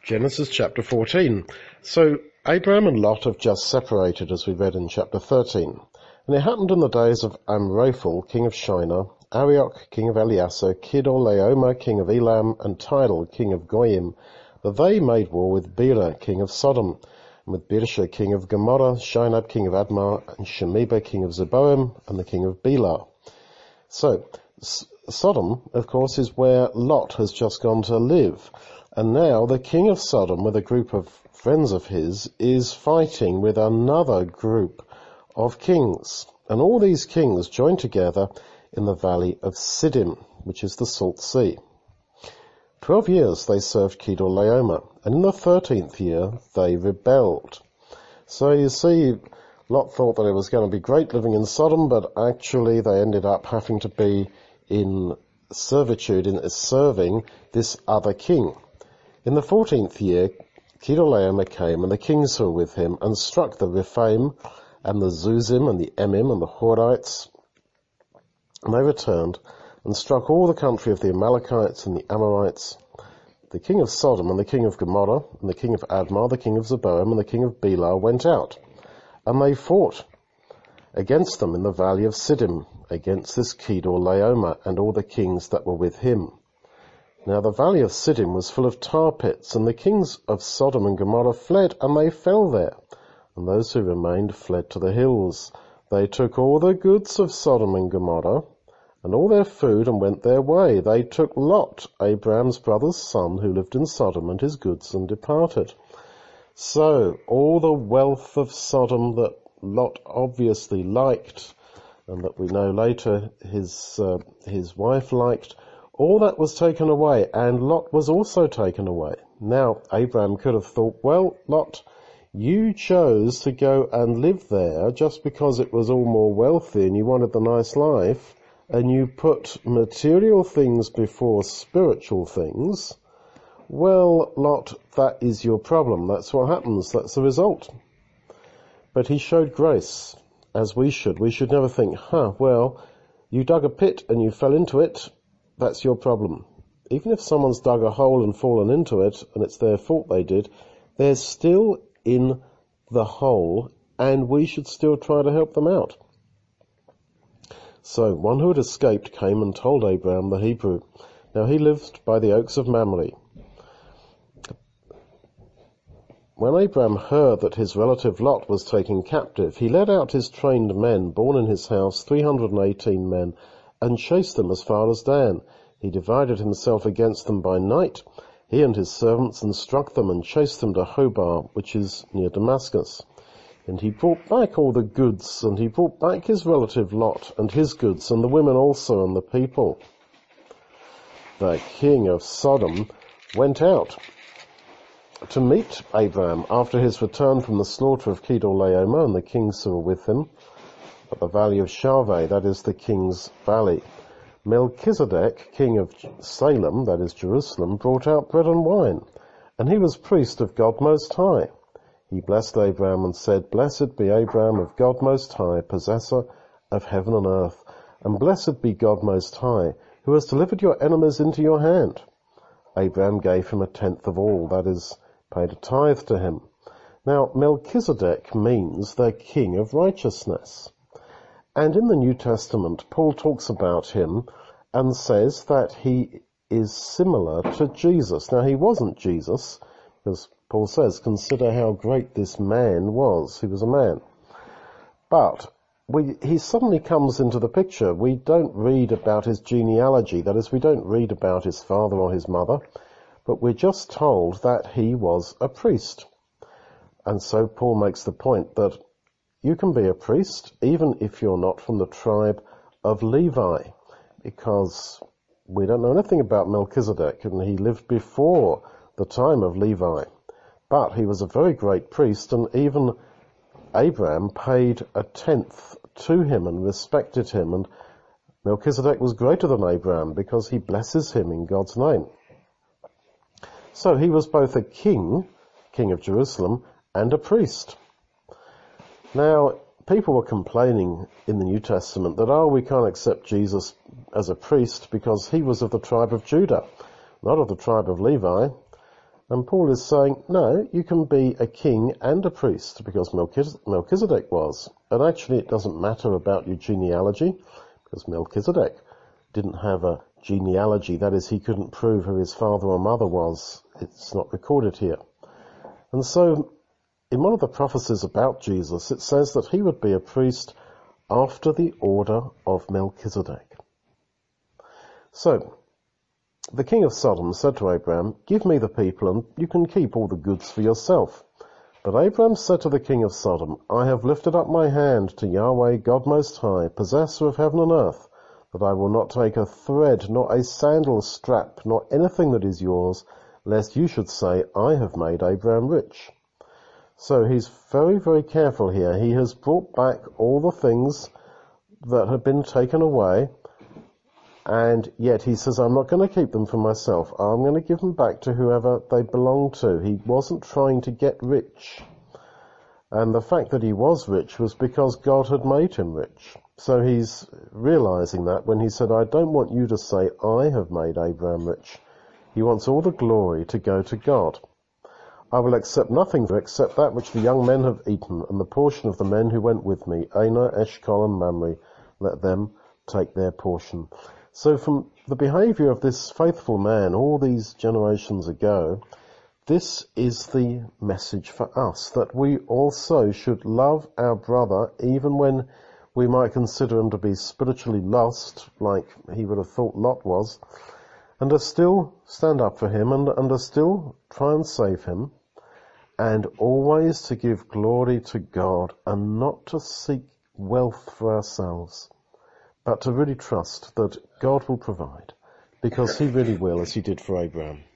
Genesis chapter 14. So Abraham and Lot have just separated, as we read in chapter 13. And it happened in the days of Amraphel, king of Shinar, Arioch, king of Eliezer, Kedorlaomer, king of Elam, and Tidal, king of Goyim, that they made war with Bera, king of Sodom, and with Birsha, king of Gomorrah, Shinab, king of Admah, and Shemeba, king of Zeboim, and the king of Bela. So, Sodom, of course, is where Lot has just gone to live. And now the king of Sodom, with a group of friends of his, is fighting with another group of kings. And all these kings join together in the valley of Siddim, which is the Salt Sea. 12 years they served Kedorlaomer, and in the 13th year they rebelled. So you see, Lot thought that it was going to be great living in Sodom, but actually they ended up having to be in servitude, in serving this other king. In the 14th year, Kedorlaomer came, and the kings who were with him, and struck the Rephaim, and the Zuzim, and the Emim, and the Horites. And they returned, and struck all the country of the Amalekites and the Amorites. The king of Sodom, and the king of Gomorrah, and the king of Admah, the king of Zeboim, and the king of Bela went out. And they fought against them in the valley of Siddim, against this Kedorlaomer, and all the kings that were with him. Now the valley of Siddim was full of tar pits, and the kings of Sodom and Gomorrah fled, and they fell there. And those who remained fled to the hills. They took all the goods of Sodom and Gomorrah, and all their food, and went their way. They took Lot, Abraham's brother's son, who lived in Sodom, and his goods, and departed. So all the wealth of Sodom that Lot obviously liked, and that we know later his wife liked, all that was taken away, and Lot was also taken away. Now, Abraham could have thought, well, Lot, you chose to go and live there just because it was all more wealthy and you wanted the nice life, and you put material things before spiritual things. Well, Lot, that is your problem. That's what happens. That's the result. But he showed grace, as we should. We should never think, well, you dug a pit and you fell into it. That's your problem. Even if someone's dug a hole and fallen into it, and it's their fault they did, they're still in the hole, and we should still try to help them out. So one who had escaped came and told Abraham the Hebrew. Now he lived by the oaks of Mamre. When Abraham heard that his relative Lot was taken captive, he led out his trained men, born in his house, 318 men, and chased them as far as Dan. He divided himself against them by night, he and his servants, and struck them and chased them to Hobah, which is near Damascus. And he brought back all the goods, and he brought back his relative Lot, and his goods, and the women also, and the people. The king of Sodom went out to meet Abraham after his return from the slaughter of Kedorlaomer and the kings who were with him, at the valley of Shaveh, that is the king's valley. Melchizedek, king of Salem, that is Jerusalem, brought out bread and wine, and he was priest of God Most High. He blessed Abraham and said, Blessed be Abraham of God Most High, possessor of heaven and earth, and blessed be God Most High, who has delivered your enemies into your hand. Abraham gave him 1/10 of all, that is, paid a tithe to him. Now, Melchizedek means the king of righteousness. And in the New Testament, Paul talks about him and says that he is similar to Jesus. Now, he wasn't Jesus, because Paul says, consider how great this man was. He was a man. But he suddenly comes into the picture. We don't read about his genealogy. That is, we don't read about his father or his mother, but we're just told that he was a priest. And so Paul makes the point that you can be a priest even if you're not from the tribe of Levi, because we don't know anything about Melchizedek, and he lived before the time of Levi. But he was a very great priest, and even Abraham paid 1/10 to him and respected him, and Melchizedek was greater than Abraham because he blesses him in God's name. So he was both a king of Jerusalem, and a priest. Now, people were complaining in the New Testament that, we can't accept Jesus as a priest because he was of the tribe of Judah, not of the tribe of Levi. And Paul is saying, no, you can be a king and a priest, because Melchizedek was. And actually it doesn't matter about your genealogy, because Melchizedek didn't have a genealogy. That is, he couldn't prove who his father or mother was. It's not recorded here. And so, in one of the prophecies about Jesus, it says that he would be a priest after the order of Melchizedek. So, the king of Sodom said to Abraham, give me the people and you can keep all the goods for yourself. But Abraham said to the king of Sodom, I have lifted up my hand to Yahweh God Most High, possessor of heaven and earth, that I will not take a thread, nor a sandal strap, nor anything that is yours, lest you should say, I have made Abraham rich. So he's very, very careful here. He has brought back all the things that had been taken away, and yet he says, I'm not going to keep them for myself. I'm going to give them back to whoever they belong to. He wasn't trying to get rich. And the fact that he was rich was because God had made him rich. So he's realizing that when he said, I don't want you to say, I have made Abraham rich. He wants all the glory to go to God. I will accept nothing except that which the young men have eaten, and the portion of the men who went with me, Aner, Eshcol, and Mamre. Let them take their portion. So from the behavior of this faithful man all these generations ago, this is the message for us, that we also should love our brother even when we might consider him to be spiritually lost, like he would have thought Lot was, and to still stand up for him and to still try and save him, and always to give glory to God and not to seek wealth for ourselves, but to really trust that God will provide, because he really will, as he did for Abraham.